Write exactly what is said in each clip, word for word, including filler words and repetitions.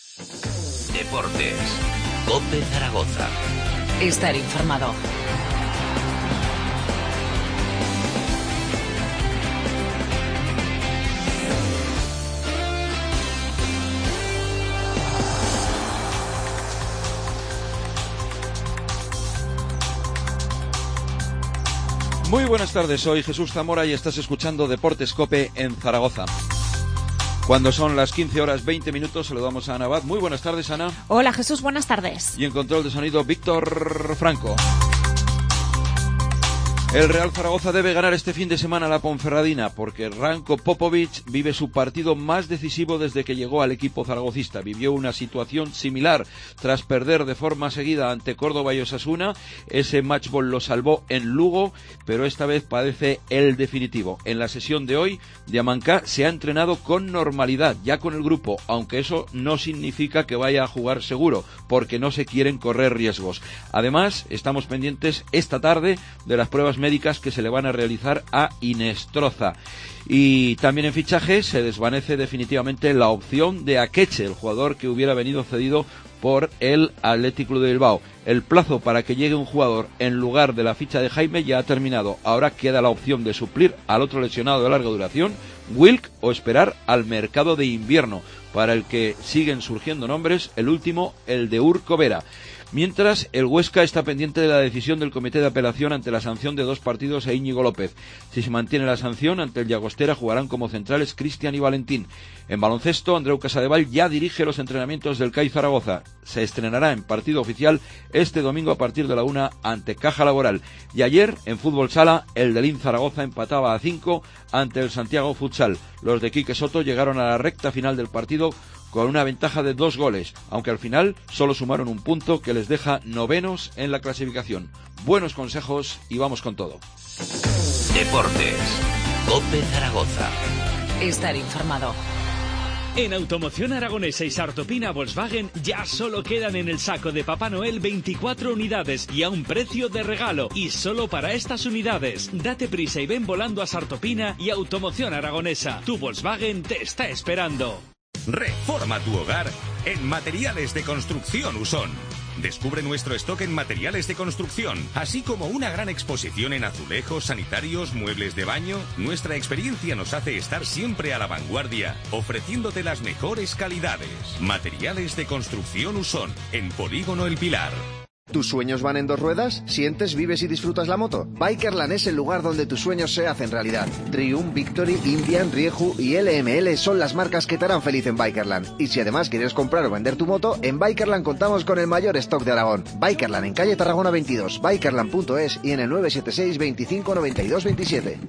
Deportes. COPE Zaragoza. Estar informado. Muy buenas tardes, soy Jesús Zamora y estás escuchando Deportes COPE en Zaragoza. Cuando son las quince horas veinte minutos, saludamos a Ana Abad. Muy buenas tardes, Ana. Hola, Jesús, buenas tardes. Y en control de sonido, Víctor Franco. El Real Zaragoza debe ganar este fin de semana a la Ponferradina porque Ranko Popovic vive su partido más decisivo desde que llegó al equipo zaragocista. Vivió una situación similar tras perder de forma seguida ante Córdoba y Osasuna. Ese matchball lo salvó en Lugo, pero esta vez padece el definitivo. En la sesión de hoy, Diamancá se ha entrenado con normalidad, ya con el grupo, aunque eso no significa que vaya a jugar seguro, porque no se quieren correr riesgos. Además, estamos pendientes esta tarde de las pruebas médicas que se le van a realizar a Inestroza. Y también en fichaje se desvanece definitivamente la opción de Akeche, el jugador que hubiera venido cedido por el Athletic Club de Bilbao. El plazo para que llegue un jugador en lugar de la ficha de Jaime ya ha terminado. Ahora queda la opción de suplir al otro lesionado de larga duración, Wilk, o esperar al mercado de invierno, para el que siguen surgiendo nombres, el último, el de Urco Vera. Mientras, el Huesca está pendiente de la decisión del comité de apelación ante la sanción de dos partidos a Íñigo López. Si se mantiene la sanción, ante el Llagostera jugarán como centrales Cristian y Valentín. En baloncesto, Andreu Casadevall ya dirige los entrenamientos del C A I Zaragoza. Se estrenará en partido oficial este domingo a partir de la una ante Caja Laboral. Y ayer, en fútbol sala, el Delín Zaragoza empataba a cinco ante el Santiago Futsal. Los de Quique Soto llegaron a la recta final del partido con una ventaja de dos goles, aunque al final solo sumaron un punto que les deja novenos en la clasificación. Buenos consejos y vamos con todo. Deportes. COPE Zaragoza. Estar informado. En Automoción Aragonesa y Sartopina Volkswagen ya solo quedan en el saco de Papá Noel veinticuatro unidades y a un precio de regalo. Y solo para estas unidades. Date prisa y ven volando a Sartopina y Automoción Aragonesa. Tu Volkswagen te está esperando. Reforma tu hogar en Materiales de Construcción Usón. Descubre nuestro stock en materiales de construcción, así como una gran exposición en azulejos, sanitarios, muebles de baño. Nuestra experiencia nos hace estar siempre a la vanguardia, ofreciéndote las mejores calidades. Materiales de Construcción Usón, en Polígono El Pilar. ¿Tus sueños van en dos ruedas? ¿Sientes, vives y disfrutas la moto? Bikerland es el lugar donde tus sueños se hacen realidad. Triumph, Victory, Indian, Rieju y L M L son las marcas que te harán feliz en Bikerland. Y si además quieres comprar o vender tu moto, en Bikerland contamos con el mayor stock de Aragón. Bikerland en calle Tarragona veintidós, bikerland punto es y en el nueve siete seis veinticinco noventa y dos veintisiete.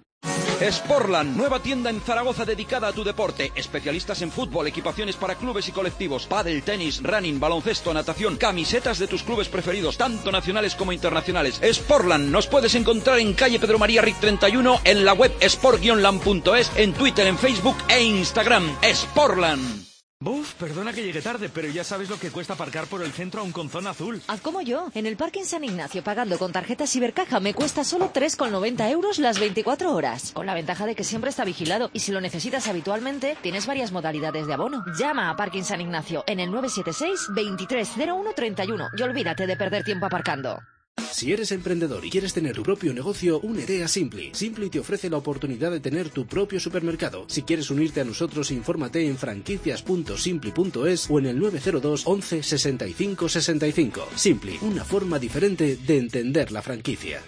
Sportland, nueva tienda en Zaragoza dedicada a tu deporte. Especialistas en fútbol, equipaciones para clubes y colectivos, pádel, tenis, running, baloncesto, natación, camisetas de tus clubes preferidos, tanto nacionales como internacionales. Sportland, nos puedes encontrar en calle Pedro María Ric treinta y uno, en la web sport guion land punto es, en Twitter, en Facebook e Instagram. Sportland. Buf, perdona que llegue tarde, pero ya sabes lo que cuesta aparcar por el centro aún con zona azul. Haz como yo. En el Parking San Ignacio, pagando con tarjeta Cibercaja, me cuesta solo tres con noventa euros las veinticuatro horas. Con la ventaja de que siempre está vigilado. Y si lo necesitas habitualmente, tienes varias modalidades de abono. Llama a Parking San Ignacio en el nueve siete seis veintitrés cero uno treinta y uno y olvídate de perder tiempo aparcando. Si eres emprendedor y quieres tener tu propio negocio, únete a Simply. Simply te ofrece la oportunidad de tener tu propio supermercado. Si quieres unirte a nosotros, infórmate en franquicias punto simply punto es o en el nueve cero dos once sesenta y cinco sesenta y cinco. Simply, una forma diferente de entender la franquicia.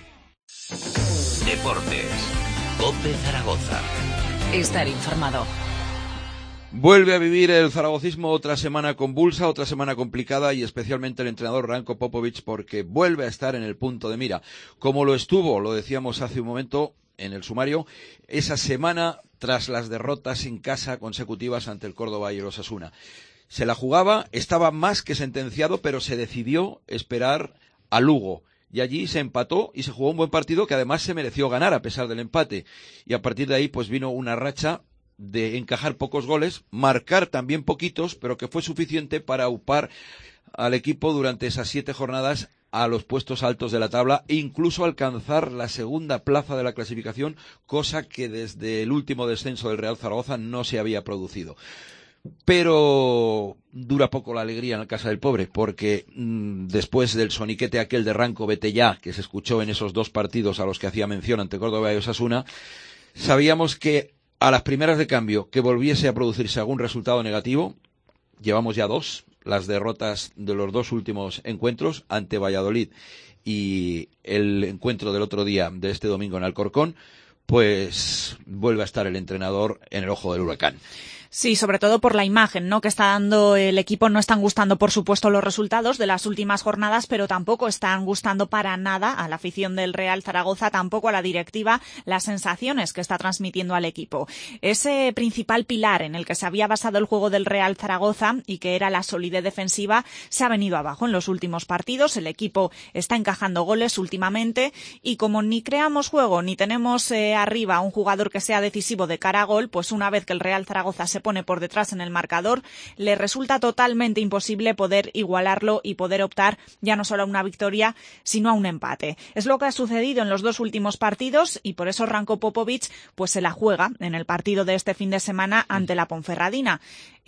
Deportes. COPE Zaragoza. Estar informado. Vuelve a vivir el zaragocismo otra semana convulsa, otra semana complicada y especialmente el entrenador Ranko Popovic porque vuelve a estar en el punto de mira. Como lo estuvo, lo decíamos hace un momento en el sumario, esa semana tras las derrotas en casa consecutivas ante el Córdoba y el Osasuna. Se la jugaba, estaba más que sentenciado, pero se decidió esperar a Lugo. Y allí se empató y se jugó un buen partido que además se mereció ganar a pesar del empate. Y a partir de ahí pues vino una racha de encajar pocos goles, marcar también poquitos, pero que fue suficiente para upar al equipo durante esas siete jornadas a los puestos altos de la tabla e incluso alcanzar la segunda plaza de la clasificación, cosa que desde el último descenso del Real Zaragoza no se había producido. Pero dura poco la alegría en la casa del pobre, porque mmm, después del soniquete aquel de Ranco vete ya, que se escuchó en esos dos partidos a los que hacía mención ante Córdoba y Osasuna, sabíamos que a las primeras de cambio que volviese a producirse algún resultado negativo, llevamos ya dos, las derrotas de los dos últimos encuentros ante Valladolid y el encuentro del otro día de este domingo en Alcorcón, pues vuelve a estar el entrenador en el ojo del huracán. Sí, sobre todo por la imagen, ¿no?, que está dando el equipo. No están gustando, por supuesto, los resultados de las últimas jornadas, pero tampoco están gustando para nada a la afición del Real Zaragoza, tampoco a la directiva, las sensaciones que está transmitiendo al equipo. Ese principal pilar en el que se había basado el juego del Real Zaragoza y que era la solidez defensiva se ha venido abajo en los últimos partidos. El equipo está encajando goles últimamente y como ni creamos juego ni tenemos eh, arriba un jugador que sea decisivo de cara a gol, pues una vez que el Real Zaragoza se pone por detrás en el marcador, le resulta totalmente imposible poder igualarlo y poder optar ya no solo a una victoria, sino a un empate. Es lo que ha sucedido en los dos últimos partidos y por eso Ranko Popovic pues se la juega en el partido de este fin de semana ante la Ponferradina.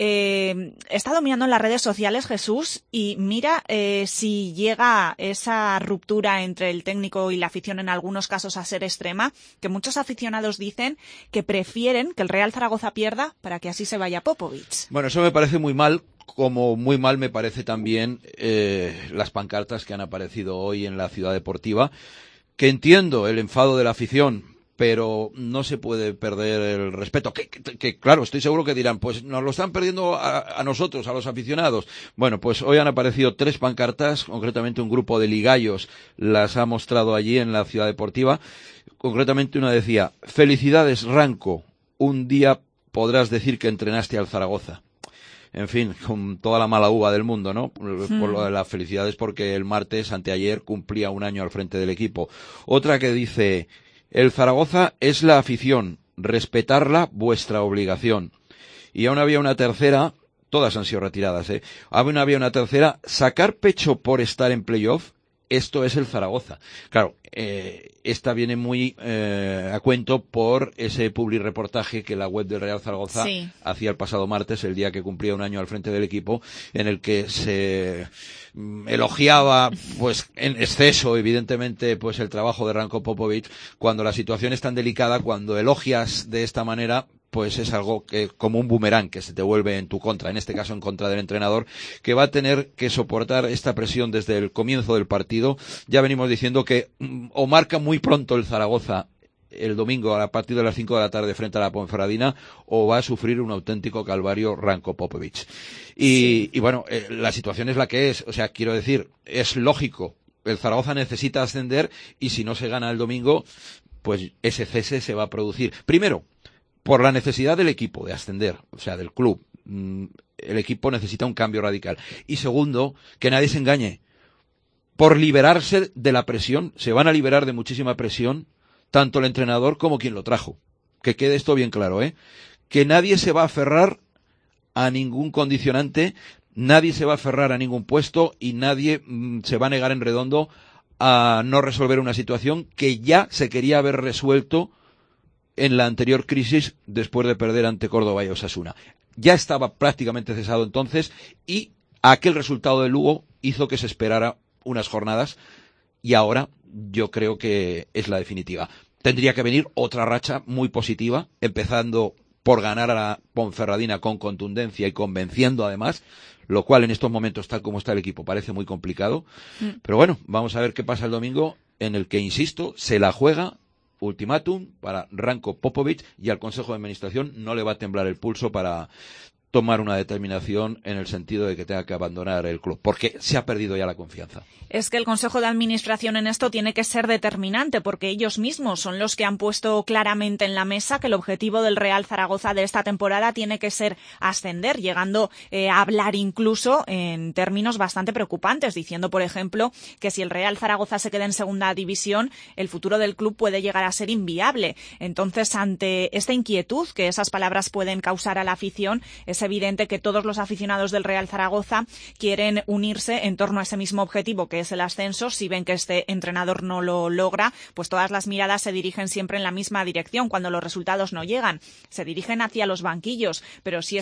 Eh, está dominando en las redes sociales, Jesús, y mira eh, si llega esa ruptura entre el técnico y la afición en algunos casos a ser extrema, que muchos aficionados dicen que prefieren que el Real Zaragoza pierda para que así se vaya Popovic. Bueno, eso me parece muy mal, como muy mal me parece también eh, las pancartas que han aparecido hoy en la Ciudad Deportiva, que entiendo el enfado de la afición, pero no se puede perder el respeto. Que, que, que claro, estoy seguro que dirán, pues nos lo están perdiendo a, a nosotros, a los aficionados. Bueno, pues hoy han aparecido tres pancartas, concretamente un grupo de ligallos las ha mostrado allí en la Ciudad Deportiva. Concretamente una decía: felicidades, Ranco, un día podrás decir que entrenaste al Zaragoza. En fin, con toda la mala uva del mundo, ¿no? Hmm. Por lo de las felicidades, porque el martes, anteayer, cumplía un año al frente del equipo. Otra que dice: el Zaragoza es la afición, respetarla vuestra obligación. Y aún había una tercera, todas han sido retiradas, ¿eh? Aún había una tercera: sacar pecho por estar en playoff, esto es el Zaragoza. Claro, eh, esta viene muy eh, a cuento por ese publireportaje que la web del Real Zaragoza sí. hacía el pasado martes, el día que cumplía un año al frente del equipo, en el que se mm, elogiaba, pues en exceso, evidentemente, pues el trabajo de Ranko Popovic. Cuando la situación es tan delicada, cuando elogias de esta manera, pues es algo que, como un boomerang, que se te vuelve en tu contra, en este caso en contra del entrenador, que va a tener que soportar esta presión desde el comienzo del partido. Ya venimos diciendo que mm, o marca muy pronto el Zaragoza el domingo a partir de las cinco de la tarde frente a la Ponferradina, o va a sufrir un auténtico calvario Ranko Popovic. Y, sí. y bueno, eh, la situación es la que es, o sea, quiero decir, es lógico, el Zaragoza necesita ascender y si no se gana el domingo, pues ese cese se va a producir. Primero, por la necesidad del equipo de ascender, o sea, del club. El equipo necesita un cambio radical. Y segundo, que nadie se engañe. Por liberarse de la presión, se van a liberar de muchísima presión, tanto el entrenador como quien lo trajo. Que quede esto bien claro, ¿eh? Que nadie se va a aferrar a ningún condicionante, nadie se va a aferrar a ningún puesto y nadie mmm, se va a negar en redondo a no resolver una situación que ya se quería haber resuelto en la anterior crisis después de perder ante Córdoba y Osasuna. Ya estaba prácticamente cesado entonces y aquel resultado de Lugo hizo que se esperara unas jornadas y ahora yo creo que es la definitiva. Tendría que venir otra racha muy positiva, empezando por ganar a la Ponferradina con contundencia y convenciendo además, lo cual en estos momentos, tal como está el equipo, parece muy complicado. Mm. Pero bueno, vamos a ver qué pasa el domingo, en el que, insisto, se la juega. Ultimátum para Ranko Popovic y al Consejo de Administración no le va a temblar el pulso para tomar una determinación en el sentido de que tenga que abandonar el club, porque se ha perdido ya la confianza. Es que el Consejo de Administración en esto tiene que ser determinante, porque ellos mismos son los que han puesto claramente en la mesa que el objetivo del Real Zaragoza de esta temporada tiene que ser ascender, llegando eh, a hablar incluso en términos bastante preocupantes, diciendo, por ejemplo, que si el Real Zaragoza se queda en segunda división, el futuro del club puede llegar a ser inviable. Entonces, ante esta inquietud que esas palabras pueden causar a la afición, es evidente que todos los aficionados del Real Zaragoza quieren unirse en torno a ese mismo objetivo, que es el ascenso. Si ven que este entrenador no lo logra, pues todas las miradas se dirigen siempre en la misma dirección cuando los resultados no llegan. Se dirigen hacia los banquillos, pero si es que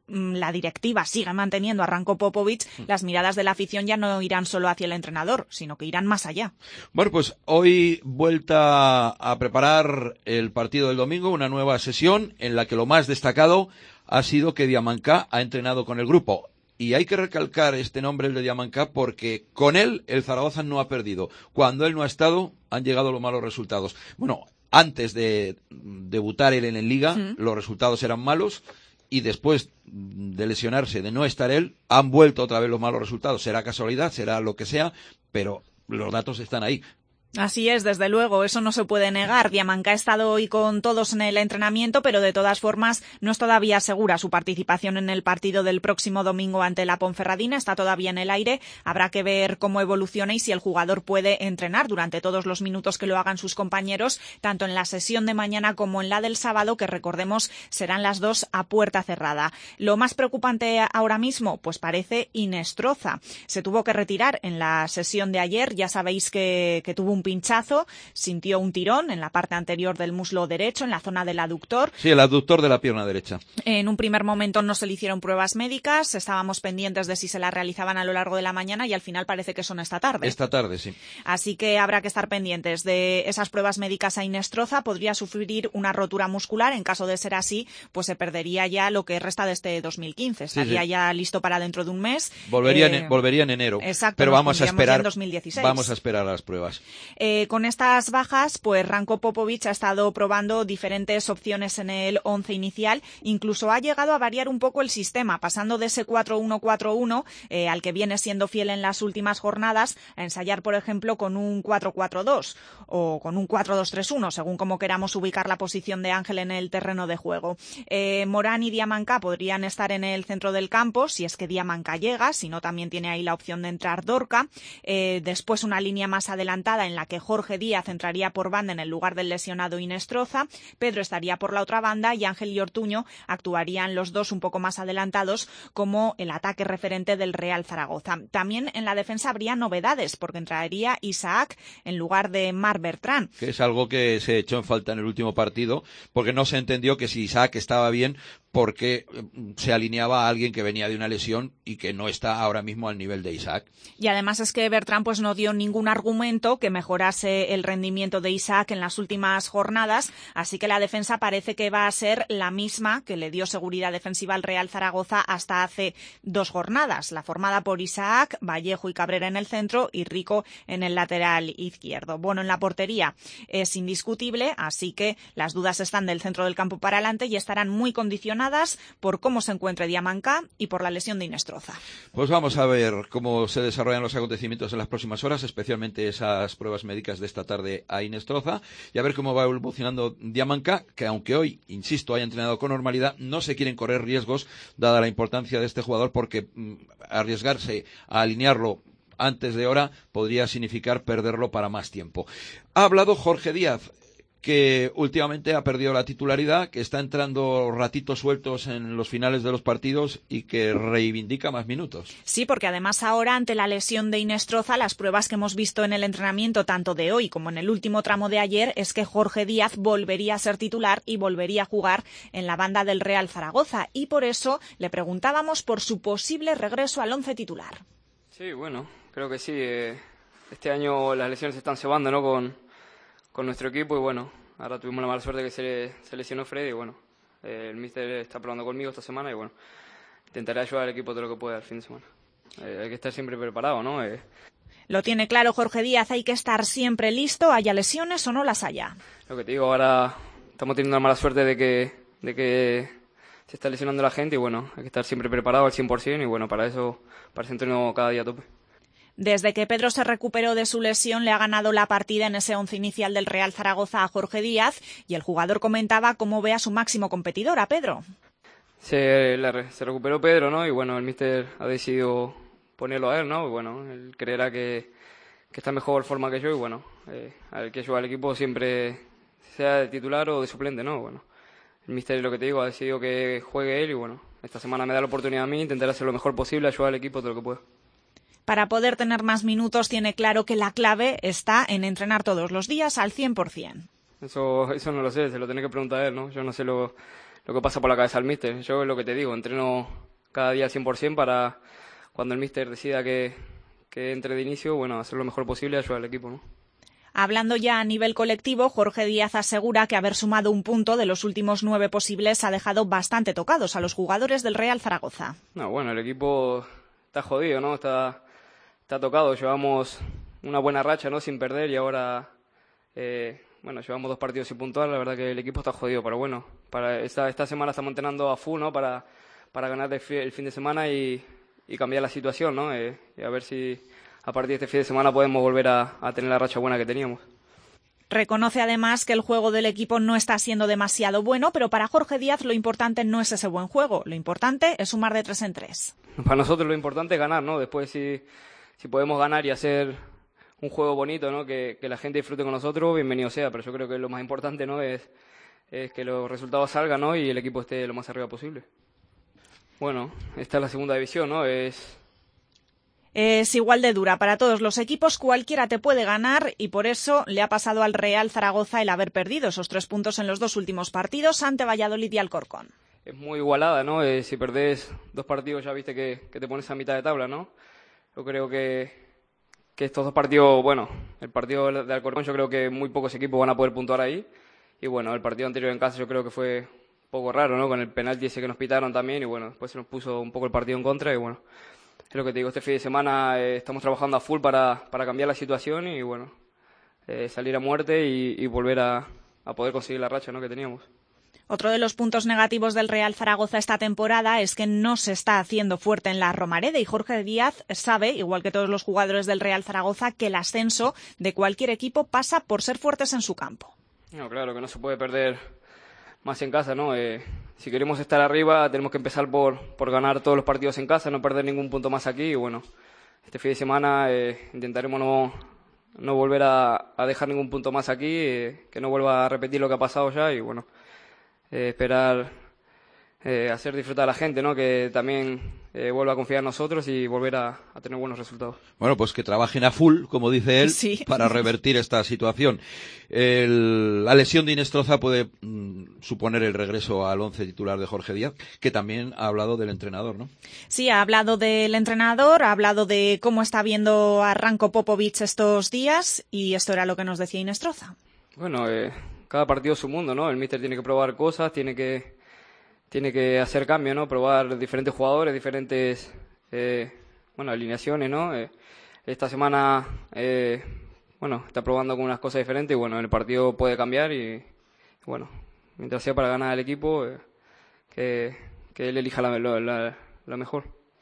la directiva sigue manteniendo a Ranko Popovic, las miradas de la afición ya no irán solo hacia el entrenador, sino que irán más allá. Bueno, pues hoy vuelta a preparar el partido del domingo, una nueva sesión en la que lo más destacado ha sido que Diamancá ha entrenado con el grupo. Y hay que recalcar este nombre, el de Diamancá, porque con él el Zaragoza no ha perdido. Cuando él no ha estado, han llegado los malos resultados. Bueno, antes de debutar él en el Liga, sí. Los resultados eran malos. Y después de lesionarse, de no estar él, han vuelto otra vez los malos resultados. Será casualidad, será lo que sea, pero los datos están ahí. Así es, desde luego, eso no se puede negar. Diamancá ha estado hoy con todos en el entrenamiento, pero de todas formas no es todavía segura su participación en el partido del próximo domingo ante la Ponferradina. Está todavía en el aire. Habrá que ver cómo evoluciona y si el jugador puede entrenar durante todos los minutos que lo hagan sus compañeros, tanto en la sesión de mañana como en la del sábado, que recordemos serán las dos a puerta cerrada. Lo más preocupante ahora mismo, pues parece Inestroza. Se tuvo que retirar en la sesión de ayer. Ya sabéis que, que tuvo un pinchazo, sintió un tirón en la parte anterior del muslo derecho, en la zona del aductor. Sí, el aductor de la pierna derecha. En un primer momento no se le hicieron pruebas médicas, estábamos pendientes de si se las realizaban a lo largo de la mañana y al final parece que son esta tarde. Esta tarde, sí. Así que habrá que estar pendientes de esas pruebas médicas a Inestroza. Podría sufrir una rotura muscular. En caso de ser así, pues se perdería ya lo que resta de este dos mil quince. Estaría sí, sí. ya listo para dentro de un mes. Volvería, eh, en, volvería en enero. Exacto. Pero vamos a esperar. En dos mil dieciséis. Vamos a esperar a las pruebas. Eh, con estas bajas, pues Ranko Popovic ha estado probando diferentes opciones en el once inicial, incluso ha llegado a variar un poco el sistema, pasando de ese cuatro uno cuatro uno eh, al que viene siendo fiel en las últimas jornadas, a ensayar, por ejemplo, con un cuatro cuatro dos o con un cuatro dos tres uno, según como queramos ubicar la posición de Ángel en el terreno de juego. Eh, Morán y Diamancá podrían estar en el centro del campo, si es que Diamancá llega, si no también tiene ahí la opción de entrar Dorca. Eh, después una línea más adelantada en la que Jorge Díaz entraría por banda en el lugar del lesionado Inestroza, Pedro estaría por la otra banda y Ángel y Ortuño actuarían los dos un poco más adelantados como el ataque referente del Real Zaragoza. También en la defensa habría novedades porque entraría Isaac en lugar de Marc Bertrand. Que es algo que se echó en falta en el último partido porque no se entendió que si Isaac estaba bien porque se alineaba a alguien que venía de una lesión y que no está ahora mismo al nivel de Isaac. Y además es que Bertrand pues no dio ningún argumento que mejorase el rendimiento de Isaac en las últimas jornadas, así que la defensa parece que va a ser la misma que le dio seguridad defensiva al Real Zaragoza hasta hace dos jornadas, la formada por Isaac, Vallejo y Cabrera en el centro y Rico en el lateral izquierdo. Bueno, en la portería es indiscutible, así que las dudas están del centro del campo para adelante y estarán muy condicionadas por cómo se encuentre Diamancá y por la lesión de Inestroza. Pues vamos a ver cómo se desarrollan los acontecimientos en las próximas horas, especialmente esas pruebas médicas de esta tarde a Inestroza, y a ver cómo va evolucionando Diamancá, que aunque hoy, insisto, haya entrenado con normalidad, no se quieren correr riesgos, dada la importancia de este jugador, porque mmm, arriesgarse a alinearlo antes de hora podría significar perderlo para más tiempo. Ha hablado Jorge Díaz, que últimamente ha perdido la titularidad, que está entrando ratitos sueltos en los finales de los partidos y que reivindica más minutos. Sí, porque además ahora, ante la lesión de Inestroza, las pruebas que hemos visto en el entrenamiento, tanto de hoy como en el último tramo de ayer, es que Jorge Díaz volvería a ser titular y volvería a jugar en la banda del Real Zaragoza. Y por eso le preguntábamos por su posible regreso al once titular. Sí, bueno, creo que sí. Eh, este año las lesiones se están cebando, ¿no?, con... con nuestro equipo y bueno, ahora tuvimos la mala suerte que se, se lesionó Freddy y bueno, eh, el míster está probando conmigo esta semana y bueno, intentaré ayudar al equipo todo lo que pueda el fin de semana. Eh, hay que estar siempre preparado, ¿no? Eh, Lo tiene claro Jorge Díaz, hay que estar siempre listo, haya lesiones o no las haya. Lo que te digo, ahora estamos teniendo la mala suerte de que, de que se está lesionando la gente y bueno, hay que estar siempre preparado al cien por ciento y bueno, para eso, para eso entreno cada día a tope. Desde que Pedro se recuperó de su lesión le ha ganado la partida en ese once inicial del Real Zaragoza a Jorge Díaz y el jugador comentaba cómo ve a su máximo competidor, a Pedro. Se, la, se recuperó Pedro, ¿no? Y bueno, el míster ha decidido ponerlo a él, ¿no? Y bueno, él creerá que, que está en mejor forma que yo y bueno, eh, al que yo al equipo siempre sea de titular o de suplente, ¿no? Bueno, el míster, lo que te digo, ha decidido que juegue él y bueno, esta semana me da la oportunidad a mí, intentaré hacer lo mejor posible, ayudar al equipo todo lo que pueda. Para poder tener más minutos tiene claro que la clave está en entrenar todos los días al cien por ciento. Eso, eso no lo sé, se lo tiene que preguntar a él, ¿no? Yo no sé lo, lo que pasa por la cabeza del míster. Yo es lo que te digo, entreno cada día al cien por ciento para cuando el míster decida que, que entre de inicio, bueno, hacer lo mejor posible y ayudar al equipo, ¿no? Hablando ya a nivel colectivo, Jorge Díaz asegura que haber sumado un punto de los últimos nueve posibles ha dejado bastante tocados a los jugadores del Real Zaragoza. No, bueno, el equipo está jodido, ¿no? Está, está tocado. Llevamos una buena racha, ¿no? Sin perder y ahora, eh, bueno, llevamos dos partidos sin puntuar. La verdad que el equipo está jodido, pero bueno, para esta, esta semana estamos entrenando a full, ¿no? Para, para ganar el fin de semana y, y cambiar la situación, ¿no? Eh, y a ver si a partir de este fin de semana podemos volver a, a tener la racha buena que teníamos. Reconoce además que el juego del equipo no está siendo demasiado bueno, pero para Jorge Díaz lo importante no es ese buen juego, lo importante es sumar de tres en tres. Para nosotros lo importante es ganar, ¿no? Después si, si podemos ganar y hacer un juego bonito, ¿no? Que, que la gente disfrute con nosotros, bienvenido sea, pero yo creo que lo más importante, ¿no? Es, es que los resultados salgan, ¿no? Y el equipo esté lo más arriba posible. Bueno, esta es la segunda división, ¿no? Es... Es igual de dura para todos los equipos, cualquiera te puede ganar y por eso le ha pasado al Real Zaragoza el haber perdido esos tres puntos en los dos últimos partidos ante Valladolid y Alcorcón. Es muy igualada, ¿no? Eh, si perdés dos partidos ya viste que, que te pones a mitad de tabla, ¿no? Yo creo que, que estos dos partidos, bueno, el partido de Alcorcón yo creo que muy pocos equipos van a poder puntuar ahí y bueno, el partido anterior en casa yo creo que fue un poco raro, ¿no? Con el penalti ese que nos pitaron también y bueno, después se nos puso un poco el partido en contra y bueno, es lo que te digo, este fin de semana eh, estamos trabajando a full para, para cambiar la situación y bueno, eh, salir a muerte y, y volver a, a poder conseguir la racha, ¿no? que teníamos. Otro de los puntos negativos del Real Zaragoza esta temporada es que no se está haciendo fuerte en la Romareda y Jorge Díaz sabe, igual que todos los jugadores del Real Zaragoza, que el ascenso de cualquier equipo pasa por ser fuertes en su campo. No, claro, que no se puede perder más en casa, ¿no? Eh, si queremos estar arriba tenemos que empezar por, por ganar todos los partidos en casa, no perder ningún punto más aquí y bueno, este fin de semana eh, intentaremos no, no volver a, a dejar ningún punto más aquí, eh, que no vuelva a repetir lo que ha pasado ya y bueno, eh, esperar eh, hacer disfrutar a la gente, ¿no? Que también eh, vuelva a confiar en nosotros y volver a, a tener buenos resultados. Bueno, pues que trabajen a full, como dice él, sí, para revertir esta situación. El, la lesión de Inestroza puede mm, suponer el regreso al once titular de Jorge Díaz, que también ha hablado del entrenador, ¿no? Sí, ha hablado del entrenador, ha hablado de cómo está viendo a Ranko Popovic estos días y esto era lo que nos decía Inestroza. Bueno, eh, cada partido es su mundo, ¿no? El míster tiene que probar cosas, tiene que tiene que hacer cambio, ¿no? Probar diferentes jugadores, diferentes eh, bueno, alineaciones, ¿no? Eh, esta semana eh, bueno, está probando con unas cosas diferentes y bueno, el partido puede cambiar y bueno, mientras sea para ganar al equipo, eh, que, que él elija la, la, la mejor.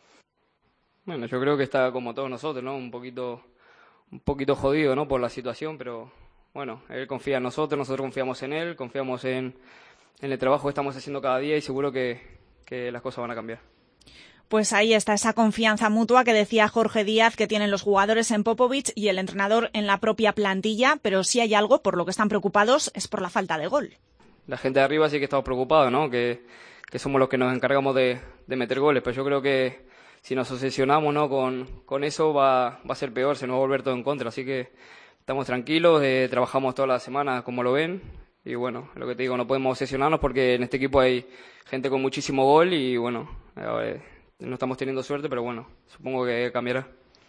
Bueno, yo creo que está como todos nosotros, ¿no? Un poquito, un poquito jodido, ¿no? Por la situación, pero bueno, él confía en nosotros, nosotros confiamos en él, confiamos en en el trabajo que estamos haciendo cada día y seguro que, que las cosas van a cambiar. Pues ahí está esa confianza mutua que decía Jorge Díaz que tienen los jugadores en Popovic y el entrenador en la propia plantilla, pero si hay algo por lo que están preocupados es por la falta de gol. La gente de arriba sí que estamos preocupados, ¿no? Que, que somos los que nos encargamos de, de meter goles, pero yo creo que si nos obsesionamos, ¿no? con, con eso va, va a ser peor, se nos va a volver todo en contra, así que estamos tranquilos, eh, trabajamos toda la semana como lo ven. Y bueno, lo que te digo, no podemos obsesionarnos porque en este equipo hay gente con muchísimo gol y bueno, eh, no estamos teniendo suerte, pero bueno, supongo que cambiará.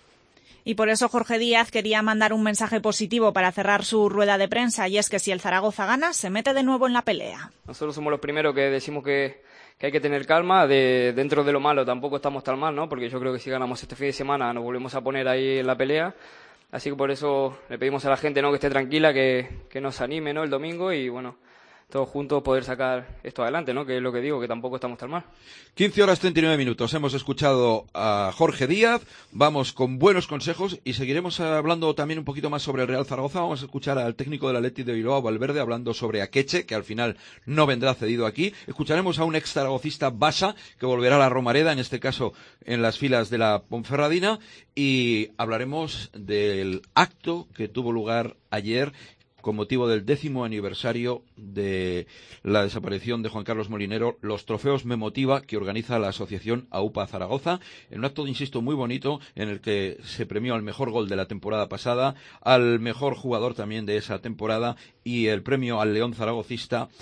Y por eso Jorge Díaz quería mandar un mensaje positivo para cerrar su rueda de prensa y es que si el Zaragoza gana, se mete de nuevo en la pelea. Nosotros somos los primeros que decimos que, que hay que tener calma, de, dentro de lo malo tampoco estamos tan mal, ¿no? Porque yo creo que si ganamos este fin de semana nos volvemos a poner ahí en la pelea. Así que por eso le pedimos a la gente, ¿no? que esté tranquila, que, que nos anime, ¿no? el domingo y bueno, todos juntos poder sacar esto adelante, ¿no? que es lo que digo, que tampoco estamos tan mal. quince horas treinta y nueve minutos. Hemos escuchado a Jorge Díaz, vamos con buenos consejos y seguiremos hablando también un poquito más sobre el Real Zaragoza. Vamos a escuchar al técnico del Athletic de Bilbao, Valverde, hablando sobre Akeche, que al final no vendrá cedido aquí. Escucharemos a un ex zaragocista, Basa, que volverá a la Romareda, en este caso en las filas de la Ponferradina, y hablaremos del acto que tuvo lugar ayer con motivo del décimo aniversario de la desaparición de Juan Carlos Molinero, los trofeos Me Motiva que organiza la asociación AUPA Zaragoza, en un acto, insisto, muy bonito, en el que se premió al mejor gol de la temporada pasada, al mejor jugador también de esa temporada y el premio al León zaragocista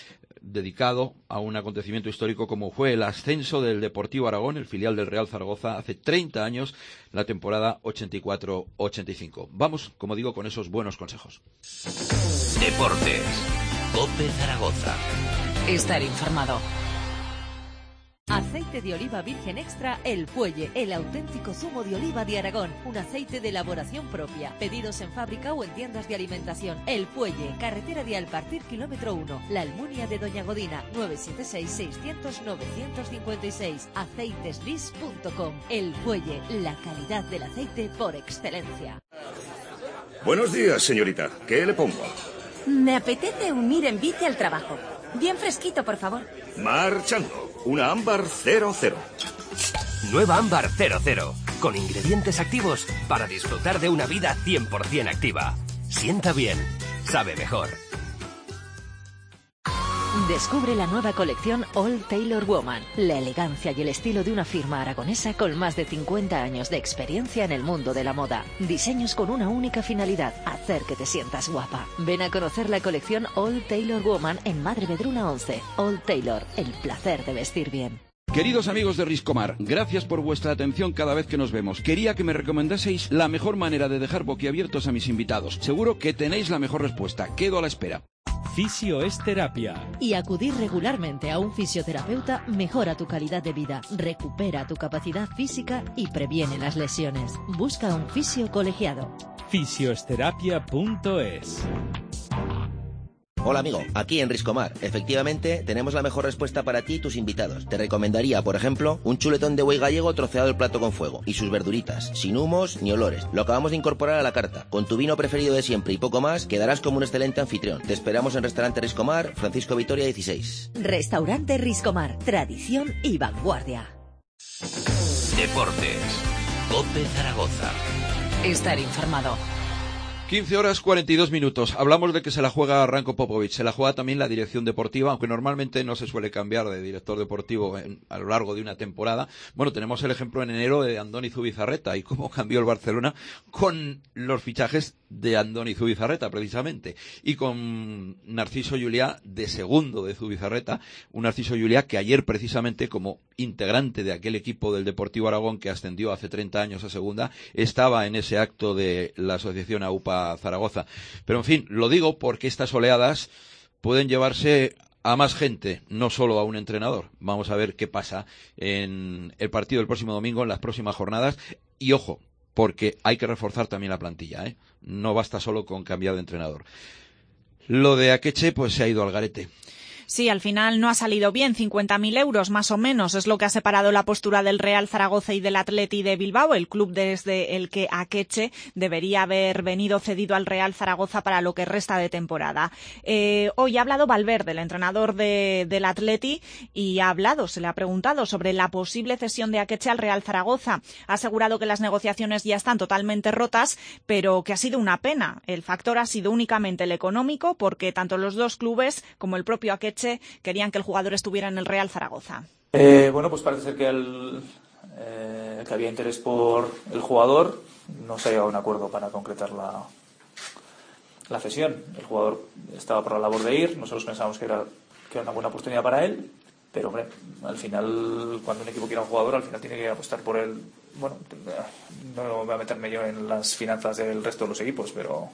dedicado a un acontecimiento histórico como fue el ascenso del Deportivo Aragón, el filial del Real Zaragoza, hace treinta años, la temporada ochenta y cuatro ochenta y cinco. Vamos, como digo, con esos buenos consejos. Deportes. COPE Zaragoza. Estar informado. Aceite de oliva virgen extra El Fuelle, el auténtico zumo de oliva de Aragón, un aceite de elaboración propia. Pedidos en fábrica o en tiendas de alimentación. El Fuelle, carretera de Alpartir, kilómetro uno, La Almunia de Doña Godina, nueve siete seis, seiscientos, novecientos cincuenta y seis, aceiteslis punto com. El Fuelle, la calidad del aceite por excelencia. Buenos días, señorita. ¿Qué le pongo? Me apetece un ir en bici al trabajo. Bien fresquito, por favor. Marchando. Una ámbar cero cero. Nueva ámbar cero cero. Con ingredientes activos para disfrutar de una vida cien por ciento activa. Sienta bien. Sabe mejor. Descubre la nueva colección Old Tailor Woman, la elegancia y el estilo de una firma aragonesa con más de cincuenta años de experiencia en el mundo de la moda. Diseños con una única finalidad, hacer que te sientas guapa. Ven a conocer la colección Old Tailor Woman en Madre Vedruna once. Old Tailor, el placer de vestir bien. Queridos amigos de Riscomar, gracias por vuestra atención cada vez que nos vemos. Quería que me recomendaseis la mejor manera de dejar boquiabiertos a mis invitados. Seguro que tenéis la mejor respuesta. Quedo a la espera. Fisio es terapia. Y acudir regularmente a un fisioterapeuta mejora tu calidad de vida, recupera tu capacidad física y previene las lesiones. Busca un fisio colegiado. Fisioesterapia punto es. Hola amigo, aquí en Riscomar. Efectivamente, tenemos la mejor respuesta para ti y tus invitados. Te recomendaría, por ejemplo, un chuletón de buey gallego troceado al plato con fuego y sus verduritas, sin humos ni olores. Lo acabamos de incorporar a la carta. Con tu vino preferido de siempre y poco más, quedarás como un excelente anfitrión. Te esperamos en Restaurante Riscomar, Francisco Vitoria dieciséis. Restaurante Riscomar, tradición y vanguardia. Deportes. COPE Zaragoza. Estar informado. quince horas cuarenta y dos minutos. Hablamos de que se la juega Ranko Popovic. Se la juega también la dirección deportiva, aunque normalmente no se suele cambiar de director deportivo en, a lo largo de una temporada. Bueno, tenemos el ejemplo en enero de Andoni Zubizarreta y cómo cambió el Barcelona con los fichajes de Andoni Zubizarreta, precisamente. Y con Narciso Juliá, de segundo de Zubizarreta. Un Narciso Juliá que ayer, precisamente, como integrante de aquel equipo del Deportivo Aragón que ascendió hace treinta años a segunda, estaba en ese acto de la asociación AUPA Zaragoza. Pero en fin, lo digo porque estas oleadas pueden llevarse a más gente, no solo a un entrenador. Vamos a ver qué pasa en el partido del próximo domingo, en las próximas jornadas. Y ojo, porque hay que reforzar también la plantilla, ¿eh? No basta solo con cambiar de entrenador. Lo de Akeche, pues se ha ido al garete. Sí, al final no ha salido bien, cincuenta mil euros más o menos es lo que ha separado la postura del Real Zaragoza y del Athletic de Bilbao, el club desde el que Akeche debería haber venido cedido al Real Zaragoza para lo que resta de temporada. Eh, hoy ha hablado Valverde, el entrenador de, del Athletic, y ha hablado, se le ha preguntado sobre la posible cesión de Akeche al Real Zaragoza. Ha asegurado que las negociaciones ya están totalmente rotas, pero que ha sido una pena. El factor ha sido únicamente el económico, porque tanto los dos clubes como el propio Akeche querían que el jugador estuviera en el Real Zaragoza. Eh, bueno, pues parece ser que, el, eh, que había interés por el jugador. No se ha llegado a un acuerdo para concretar la, la cesión. El jugador estaba por la labor de ir. Nosotros pensábamos que era, que era una buena oportunidad para él. Pero, hombre, al final, cuando un equipo quiere a un jugador, al final tiene que apostar por él. Bueno, no voy a meterme yo en las finanzas del resto de los equipos, pero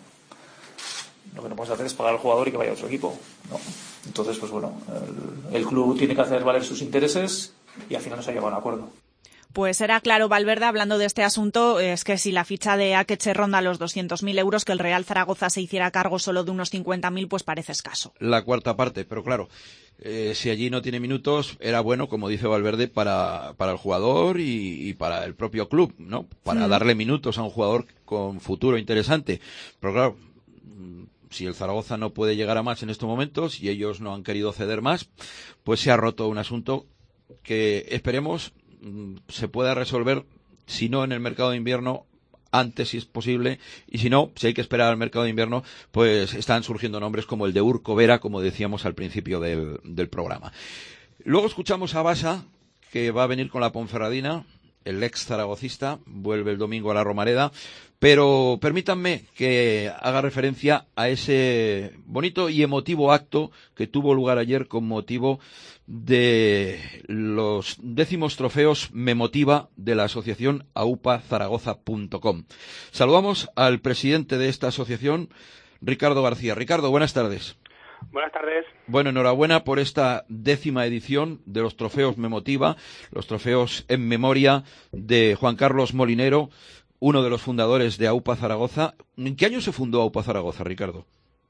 lo que no podemos hacer es pagar al jugador y que vaya a otro equipo, ¿no? Entonces, pues bueno, el, el club tiene que hacer valer sus intereses y al final no se ha llegado a un acuerdo. Pues era claro Valverde hablando de este asunto, es que si la ficha de Akeche ronda los doscientos mil euros, que el Real Zaragoza se hiciera cargo solo de unos cincuenta mil, pues parece escaso. La cuarta parte, pero claro, eh, si allí no tiene minutos, era bueno, como dice Valverde, para, para el jugador y, y para el propio club, ¿no? Para mm. darle minutos a un jugador con futuro interesante. Pero claro, si el Zaragoza no puede llegar a más en estos momentos y ellos no han querido ceder más, pues se ha roto un asunto que esperemos se pueda resolver, si no en el mercado de invierno, antes si es posible, y si no, si hay que esperar al mercado de invierno, pues están surgiendo nombres como el de Urco Vera, como decíamos al principio del, del programa. Luego escuchamos a Basa, que va a venir con la Ponferradina el ex zaragocista, vuelve el domingo a la Romareda, pero permítanme que haga referencia a ese bonito y emotivo acto que tuvo lugar ayer con motivo de los décimos trofeos Memotiva de la asociación aupa zaragoza punto com. Saludamos al presidente de esta asociación, Ricardo García. Ricardo, buenas tardes. Buenas tardes. Bueno, enhorabuena por esta décima edición de los trofeos Memotiva, los trofeos en memoria de Juan Carlos Molinero, uno de los fundadores de AUPA Zaragoza. ¿En qué año se fundó AUPA Zaragoza, Ricardo?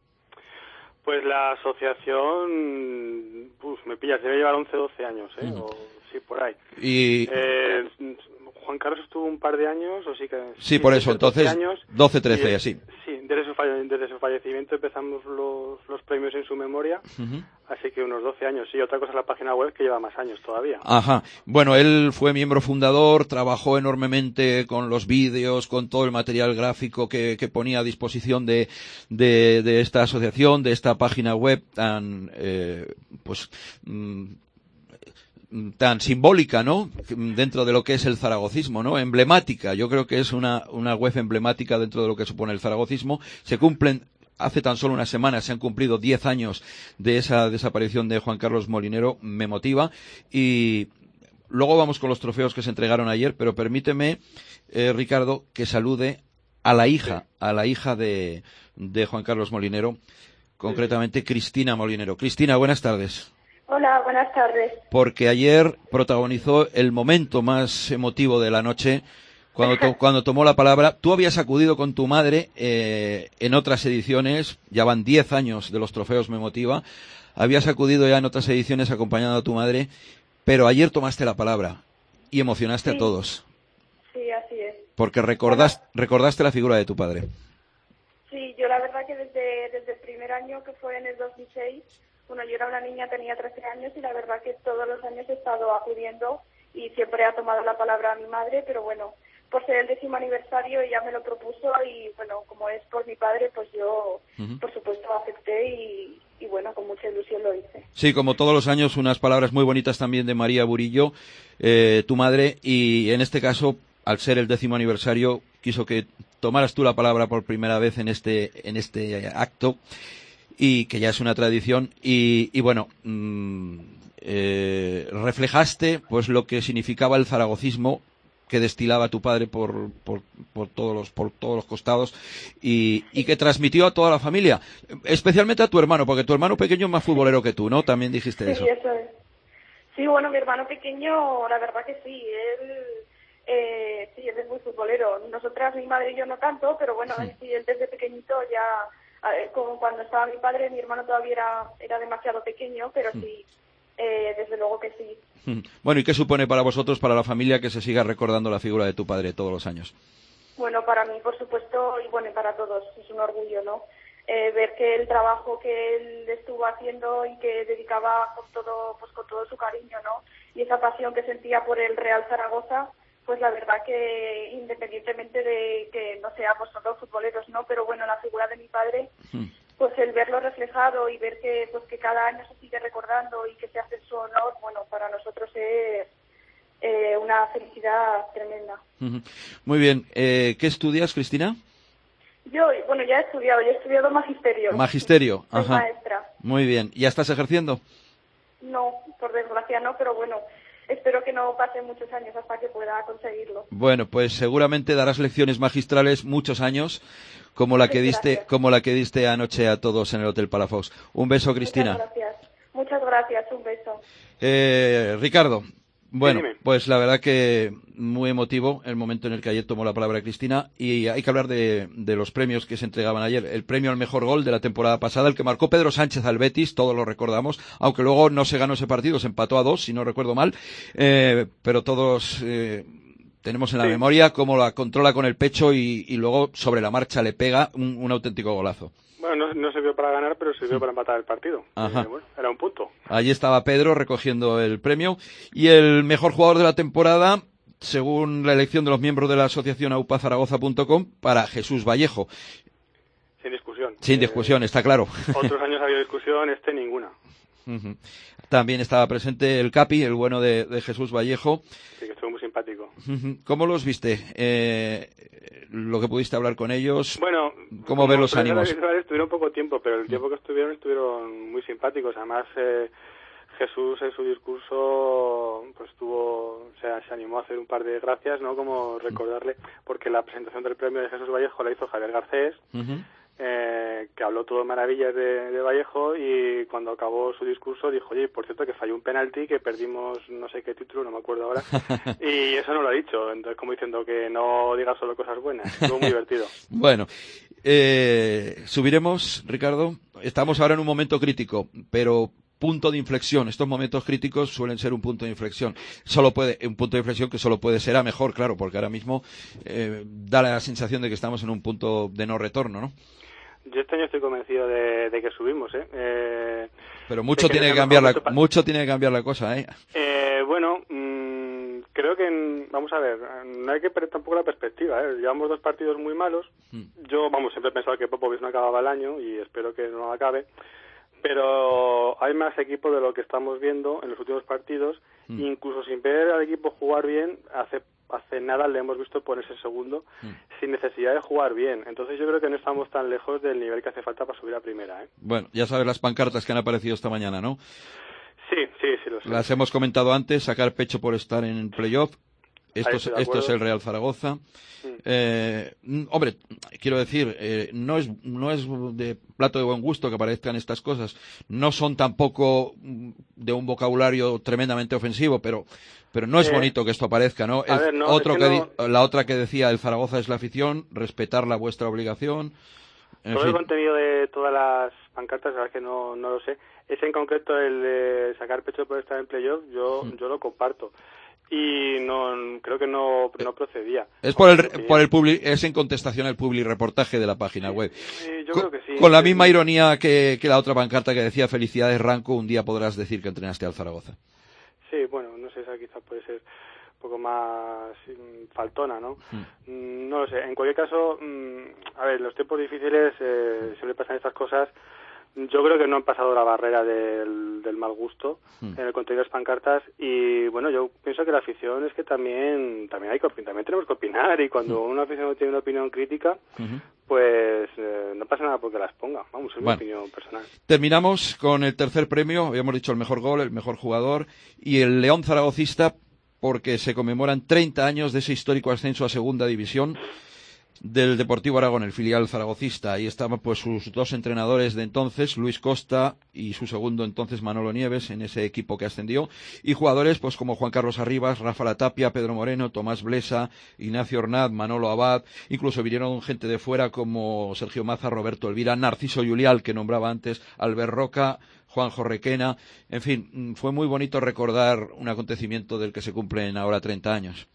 Pues la asociación, pues me pillas, debe llevar once, doce años, ¿eh? Uh-huh. O, sí, por ahí. Y... Eh, Juan Carlos estuvo un par de años, o sí que... Sí, por eso, entonces, años, doce, trece, así. Sí, desde su, falle, desde su fallecimiento empezamos los, los premios en su memoria, uh-huh. Así que unos doce años. Sí, otra cosa es la página web, que lleva más años todavía. Ajá. Bueno, él fue miembro fundador, trabajó enormemente con los vídeos, con todo el material gráfico que, que ponía a disposición de, de, de esta asociación, de esta página web tan, eh, pues... Mmm, tan simbólica, ¿no? Dentro de lo que es el zaragocismo, ¿no? Emblemática. Yo creo que es una, una web emblemática dentro de lo que supone el zaragocismo. Se cumplen, hace tan solo unas semanas, se han cumplido diez años de esa desaparición de Juan Carlos Molinero, me motiva. Y luego vamos con los trofeos que se entregaron ayer, pero permíteme, eh, Ricardo, que salude a la hija, a la hija de, de Juan Carlos Molinero, concretamente Cristina Molinero. Cristina, buenas tardes. Hola, buenas tardes. Porque ayer protagonizó el momento más emotivo de la noche, cuando, to cuando tomó la palabra. Tú habías acudido con tu madre eh, en otras ediciones, ya van diez años de los trofeos Memotiva, habías acudido ya en otras ediciones acompañando a tu madre, pero ayer tomaste la palabra y emocionaste sí. a todos. Sí, así es. Porque recordaste, bueno, recordaste la figura de tu padre. Sí, yo la verdad que desde, desde el primer año, que fue en el dos mil seis... Bueno, yo era una niña, tenía trece años y la verdad que todos los años he estado acudiendo y siempre ha tomado la palabra a mi madre, pero bueno, por ser el décimo aniversario ella me lo propuso y bueno, como es por mi padre, pues yo uh-huh. por supuesto acepté y, y bueno, con mucha ilusión lo hice. Sí, como todos los años, unas palabras muy bonitas también de María Burillo, eh, tu madre, y en este caso, al ser el décimo aniversario, quiso que tomaras tú la palabra por primera vez en este, en este acto. Y que ya es una tradición, y, y bueno, mmm, eh, reflejaste pues lo que significaba el zaragocismo que destilaba tu padre por, por, por todos los, por todos los costados, y, y que transmitió a toda la familia, especialmente a tu hermano, porque tu hermano pequeño es más futbolero que tú, ¿no? También dijiste sí, eso. Sí, eso es. Sí, bueno, mi hermano pequeño, la verdad que sí, él, eh, sí, él es muy futbolero. Nosotras, mi madre y yo no tanto, pero bueno, sí. Sí, él desde pequeñito ya... Como cuando estaba mi padre, mi hermano todavía era, era demasiado pequeño, pero sí, eh, desde luego que sí. Bueno, ¿y qué supone para vosotros, para la familia, que se siga recordando la figura de tu padre todos los años? Bueno, para mí, por supuesto, y bueno, y para todos, es un orgullo, ¿no? Eh, ver que el trabajo que él estuvo haciendo y que dedicaba con todo, pues con todo su cariño, ¿no? Y esa pasión que sentía por el Real Zaragoza, pues la verdad que independientemente de que no seamos todos futboleros, ¿no? Pero bueno, la figura de mi padre, pues el verlo reflejado y ver que pues que cada año se sigue recordando y que se hace su honor, bueno, para nosotros es eh, una felicidad tremenda. Muy bien. Eh, ¿Qué estudias, Cristina? Yo, bueno, ya he estudiado, yo he estudiado magisterio. Magisterio, Soy ajá. maestra. Muy bien. ¿Ya estás ejerciendo? No, por desgracia no, pero bueno, espero que no pasen muchos años hasta que pueda conseguirlo. Bueno, pues seguramente darás lecciones magistrales muchos años, como la que diste, gracias. como la que diste anoche a todos en el Hotel Palafox. Un beso, Cristina. Muchas gracias. Muchas gracias, un beso. Eh, Ricardo, bueno, sí, dime. Pues la verdad que muy emotivo el momento en el que ayer tomó la palabra Cristina, y hay que hablar de, de los premios que se entregaban ayer. El premio al mejor gol de la temporada pasada, el que marcó Pedro Sánchez al Betis, todos lo recordamos, aunque luego no se ganó ese partido, se empató a dos, si no recuerdo mal, eh, pero todos eh, tenemos en la sí. memoria cómo la controla con el pecho y, y luego sobre la marcha le pega un, un auténtico golazo. Bueno, no, no sirvió para ganar, pero sirvió para empatar el partido. Ajá. Eh, bueno, era un punto. Allí estaba Pedro recogiendo el premio. Y el mejor jugador de la temporada, según la elección de los miembros de la asociación aupa zaragoza punto com, para Jesús Vallejo. Sin discusión. Sin discusión, eh, está claro. Otros años había discusión, este ninguna. Uh-huh. También estaba presente el Capi, el bueno de, de Jesús Vallejo. Sí, que estuvo muy simpático. ¿Cómo los viste? Eh, lo que pudiste hablar con ellos. Bueno, ¿cómo ver los ánimos? Estuvieron poco tiempo, pero el tiempo que estuvieron estuvieron muy simpáticos. Además, eh, Jesús en su discurso pues tuvo, o sea, se animó a hacer un par de gracias, ¿no? Como recordarle, porque la presentación del premio de Jesús Vallejo la hizo Javier Garcés. Uh-huh. Eh, que habló todo maravillas de, de Vallejo, y cuando acabó su discurso dijo, oye, por cierto que falló un penalti, que perdimos no sé qué título, no me acuerdo ahora, y eso no lo ha dicho, entonces como diciendo que no diga solo cosas buenas. Estuvo muy divertido. Bueno, eh, subiremos, Ricardo, estamos ahora en un momento crítico, pero punto de inflexión. Estos momentos críticos suelen ser un punto de inflexión. Solo puede, un punto de inflexión que solo puede ser a mejor, claro, porque ahora mismo eh, da la sensación de que estamos en un punto de no retorno, ¿no? Yo este año estoy convencido de, de que subimos, ¿eh? eh Pero mucho que tiene que cambiar la, mucho, mucho tiene que cambiar la cosa, ¿eh? eh bueno, mmm, creo que, vamos a ver, no hay que perder tampoco la perspectiva, ¿eh? Llevamos dos partidos muy malos. Mm. Yo, vamos, siempre he pensado que Popovich no acababa el año y espero que no lo acabe. Pero hay más equipo de lo que estamos viendo en los últimos partidos. Mm. Incluso sin ver al equipo jugar bien, hace hace nada le hemos visto ponerse segundo mm. sin necesidad de jugar bien. Entonces yo creo que no estamos tan lejos del nivel que hace falta para subir a primera, ¿eh? Bueno, ya sabes las pancartas que han aparecido esta mañana, ¿no? Sí, sí, sí lo sé. Las hemos comentado antes, sacar pecho por estar en playoff. Esto es, esto es el Real Zaragoza. Mm. Eh, hombre, quiero decir, eh, no es no es de plato de buen gusto que aparezcan estas cosas. No son tampoco de un vocabulario tremendamente ofensivo, pero pero no es eh, bonito que esto aparezca, ¿no? El, ver, no otro es que que no... La otra que decía, el Zaragoza es la afición, respetarla vuestra obligación. En Todo fin. El contenido de todas las pancartas, la verdad que no, no lo sé. Ese en concreto, el de sacar pecho por estar en playoff, yo, mm. yo lo comparto. Y no creo que no, no procedía. Es por el por el publi, es en contestación al public reportaje de la página sí, web. Sí, yo con, creo que sí. Con la sí, misma sí. ironía que, que la otra pancarta que decía felicidades Ranco, un día podrás decir que entrenaste al Zaragoza. Sí, bueno, no sé, esa quizás puede ser un poco más mm, faltona, ¿no? Mm. Mm, no lo sé. En cualquier caso, mm, a ver, los tiempos difíciles eh, siempre pasan estas cosas. Yo creo que no han pasado la barrera del, del mal gusto mm. en el contenido de las pancartas, y bueno, yo pienso que la afición es que también también hay que opinar, también tenemos que opinar, y cuando mm. una afición tiene una opinión crítica, mm-hmm. pues eh, no pasa nada porque las ponga, vamos, es bueno, mi opinión personal. Terminamos con el tercer premio, habíamos dicho el mejor gol, el mejor jugador, y el León zaragocista, porque se conmemoran treinta años de ese histórico ascenso a segunda división del Deportivo Aragón, el filial zaragocista. Ahí estaban pues sus dos entrenadores de entonces, Luis Costa, y su segundo entonces Manolo Nieves, en ese equipo que ascendió, y jugadores pues como Juan Carlos Arribas, Rafa Latapia, Pedro Moreno, Tomás Blesa, Ignacio Ornaz, Manolo Abad, incluso vinieron gente de fuera como Sergio Maza, Roberto Elvira, Narciso Yulial, que nombraba antes, Albert Roca, Juanjo Requena. En fin, fue muy bonito recordar un acontecimiento del que se cumplen ahora treinta años.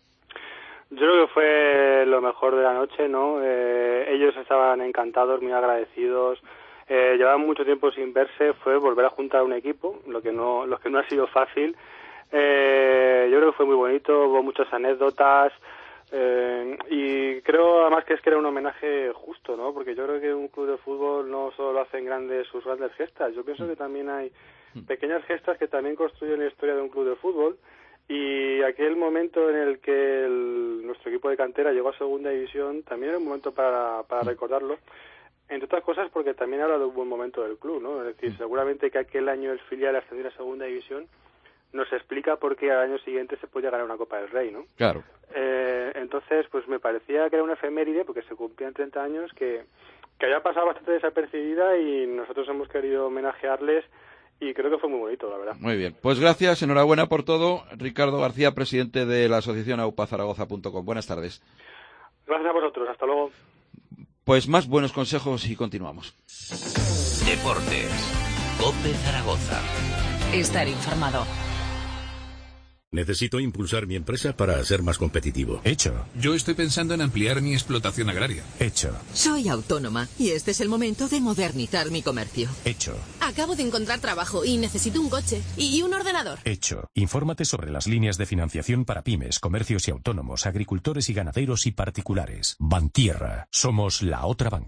Yo creo que fue lo mejor de la noche, ¿no? Eh, ellos estaban encantados, muy agradecidos. Eh, llevaban mucho tiempo sin verse, fue volver a juntar un equipo, lo que no, lo que no ha sido fácil. Eh, yo creo que fue muy bonito, hubo muchas anécdotas, eh, y creo además que es que era un homenaje justo, ¿no? Porque yo creo que un club de fútbol no solo hacen grandes sus grandes gestas, yo pienso que también hay pequeñas gestas que también construyen la historia de un club de fútbol. Y aquel momento en el que el, nuestro equipo de cantera llegó a segunda división también era un momento para, para recordarlo, entre otras cosas porque también habla de un buen momento del club, ¿no? Es decir, seguramente que aquel año el filial ascendió a segunda división nos explica por qué al año siguiente se podía ganar una Copa del Rey, ¿no? Claro. Eh, entonces, pues me parecía que era una efeméride, porque se cumplían treinta años, que, que había pasado bastante desapercibida, y nosotros hemos querido homenajearles. Y creo que fue muy bonito, la verdad. Muy bien. Pues gracias, enhorabuena por todo. Ricardo García, presidente de la asociación aupa zaragoza punto com. Buenas tardes. Gracias a vosotros. Hasta luego. Pues más buenos consejos y continuamos. Deportes. COPE Zaragoza. Estar informado. Necesito impulsar mi empresa para ser más competitivo. Hecho. Yo estoy pensando en ampliar mi explotación agraria. Hecho. Soy autónoma y este es el momento de modernizar mi comercio. Hecho. Acabo de encontrar trabajo y necesito un coche y un ordenador. Hecho. Infórmate sobre las líneas de financiación para pymes, comercios y autónomos, agricultores y ganaderos y particulares. Bantierra. Somos la otra banca.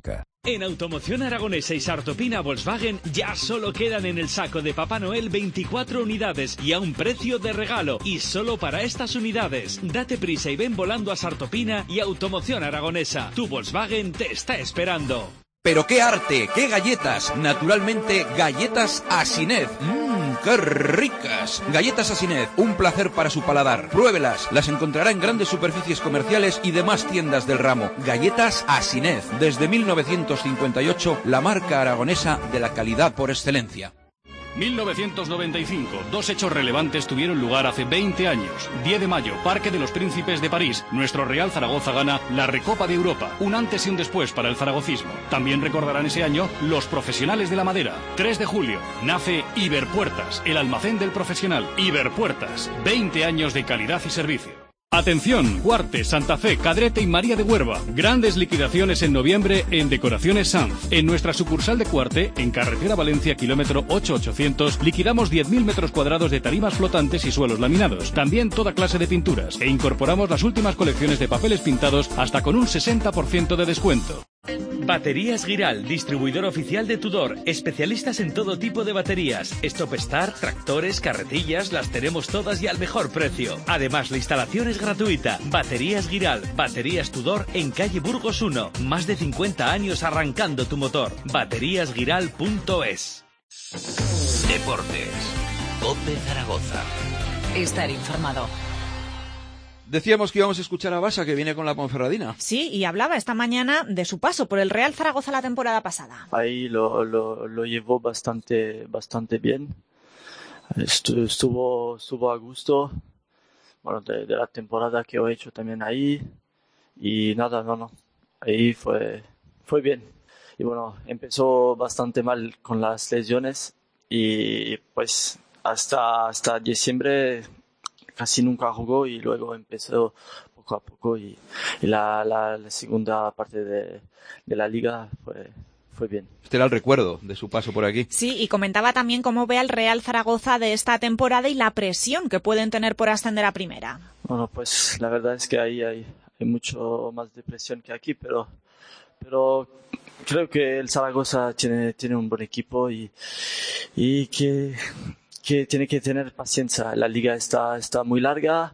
En Automoción Aragonesa y Sartopina Volkswagen ya solo quedan en el saco de Papá Noel veinticuatro unidades y a un precio de regalo. Y solo para estas unidades. Date prisa y ven volando a Sartopina y Automoción Aragonesa. Tu Volkswagen te está esperando. Pero qué arte, qué galletas. Naturalmente, galletas Asinet. Mmm, qué ricas. Galletas Asinet, un placer para su paladar. Pruébelas, las encontrará en grandes superficies comerciales y demás tiendas del ramo. Galletas Asinet, desde mil novecientos cincuenta y ocho, la marca aragonesa de la calidad por excelencia. mil novecientos noventa y cinco. Dos hechos relevantes tuvieron lugar hace veinte años. diez de mayo, Parque de los Príncipes de París. Nuestro Real Zaragoza gana la Recopa de Europa. Un antes y un después para el zaragocismo. También recordarán ese año los profesionales de la madera. tres de julio, nace Iberpuertas, el almacén del profesional. Iberpuertas, veinte años de calidad y servicio. Atención, Cuarte, Santa Fe, Cadrete y María de Huerva. Grandes liquidaciones en noviembre en Decoraciones Sanz. En nuestra sucursal de Cuarte, en Carretera Valencia, kilómetro ocho mil ochocientos, liquidamos diez mil metros cuadrados de tarimas flotantes y suelos laminados. También toda clase de pinturas. E incorporamos las últimas colecciones de papeles pintados hasta con un sesenta por ciento de descuento. Baterías Giral, distribuidor oficial de Tudor, especialistas en todo tipo de baterías, Stop Start, tractores, carretillas, las tenemos todas y al mejor precio. Además, la instalación es gratuita. Baterías Giral, baterías Tudor en calle Burgos uno, más de cincuenta años arrancando tu motor. baterías giral punto es. Deportes, COPE Zaragoza. Estar informado. Decíamos que íbamos a escuchar a Basa, que viene con la Ponferradina. Sí, y hablaba esta mañana de su paso por el Real Zaragoza la temporada pasada. Ahí lo, lo, lo llevó bastante, bastante bien. Estuvo, estuvo a gusto. Bueno, de, de la temporada que he hecho también ahí. Y nada, no, no. Ahí fue, fue bien. Y bueno, empezó bastante mal con las lesiones. Y pues hasta, hasta diciembre casi nunca jugó y luego empezó poco a poco y, y la, la, la segunda parte de, de la liga fue, fue bien. Este era el recuerdo de su paso por aquí. Sí, y comentaba también cómo ve al Real Zaragoza de esta temporada y la presión que pueden tener por ascender a primera. Bueno, pues la verdad es que ahí hay, hay mucho más de presión que aquí, pero, pero creo que el Zaragoza tiene, tiene un buen equipo y, y que... que tiene que tener paciencia. La liga está, está muy larga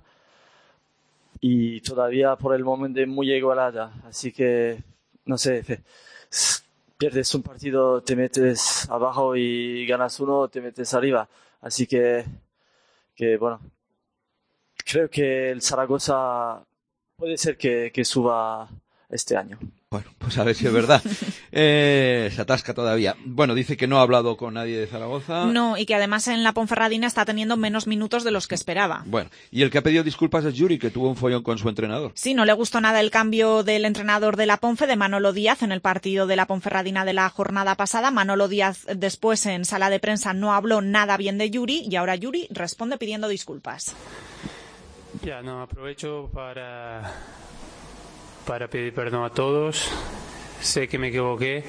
y todavía por el momento muy igualada. Así que, no sé, pierdes un partido, te metes abajo y ganas uno, te metes arriba. Así que, que bueno, creo que el Zaragoza puede ser que, que suba este año. Bueno, pues a ver si es verdad. Eh, se atasca todavía. Bueno, dice que no ha hablado con nadie de Zaragoza. No, y que además en la Ponferradina está teniendo menos minutos de los que esperaba. Bueno, y el que ha pedido disculpas es Yuri, que tuvo un follón con su entrenador. Sí, no le gustó nada el cambio del entrenador de la Ponfe, de Manolo Díaz, en el partido de la Ponferradina de la jornada pasada. Manolo Díaz después en sala de prensa no habló nada bien de Yuri y ahora Yuri responde pidiendo disculpas. Ya, no, aprovecho para... para pedir perdón a todos. Sé que me equivoqué.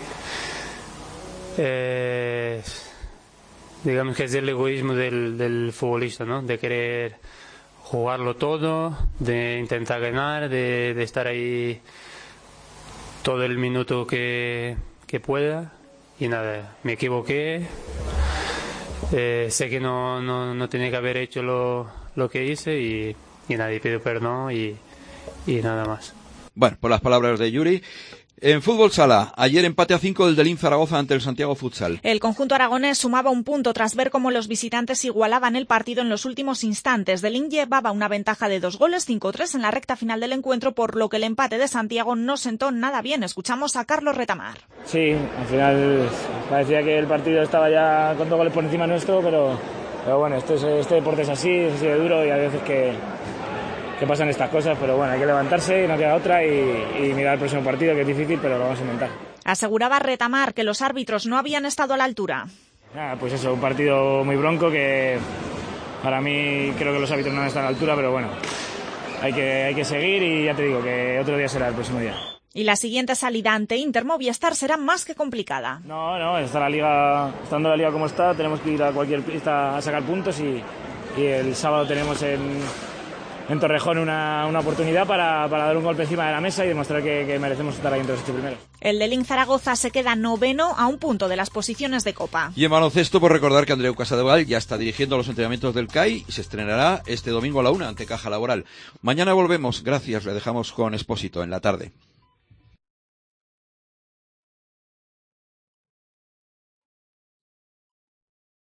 Eh, digamos que es el egoísmo del, del futbolista, ¿no? De querer jugarlo todo, de intentar ganar, de, de estar ahí todo el minuto que, que pueda. Y nada, me equivoqué. Eh, sé que no, no, no tenía que haber hecho lo, lo que hice y, y nada, y pido perdón y, y nada más. Bueno, por las palabras de Yuri. En fútbol sala, ayer empate a cinco del Delín Zaragoza ante el Santiago Futsal. El conjunto aragonés sumaba un punto tras ver cómo los visitantes igualaban el partido en los últimos instantes. Delín llevaba una ventaja de dos goles, cinco tres en la recta final del encuentro, por lo que el empate de Santiago no sentó nada bien. Escuchamos a Carlos Retamar. Sí, al final parecía que el partido estaba ya con dos goles por encima nuestro, pero, pero bueno, esto es, este deporte es así, es así de duro y hay veces que... que pasan estas cosas, pero bueno, hay que levantarse y no queda otra y, y mirar el próximo partido, que es difícil, pero lo vamos a intentar. Aseguraba Retamar que los árbitros no habían estado a la altura. Nada, pues eso, un partido muy bronco que para mí creo que los árbitros no han estado a la altura, pero bueno, hay que, hay que seguir y ya te digo que otro día será el próximo día. Y la siguiente salida ante Inter Movistar será más que complicada. No, no, está la liga, estando la liga como está, tenemos que ir a cualquier pista a sacar puntos y, y el sábado tenemos en... en Torrejón una, una oportunidad para, para dar un golpe encima de la mesa y demostrar que, que merecemos estar ahí entre los ocho primeros. El Delín Zaragoza se queda noveno a un punto de las posiciones de Copa. Y en baloncesto, por recordar que Andreu Casadevall ya está dirigiendo los entrenamientos del C A I y se estrenará este domingo a la una ante Caja Laboral. Mañana volvemos. Gracias. Le dejamos con Expósito en la tarde.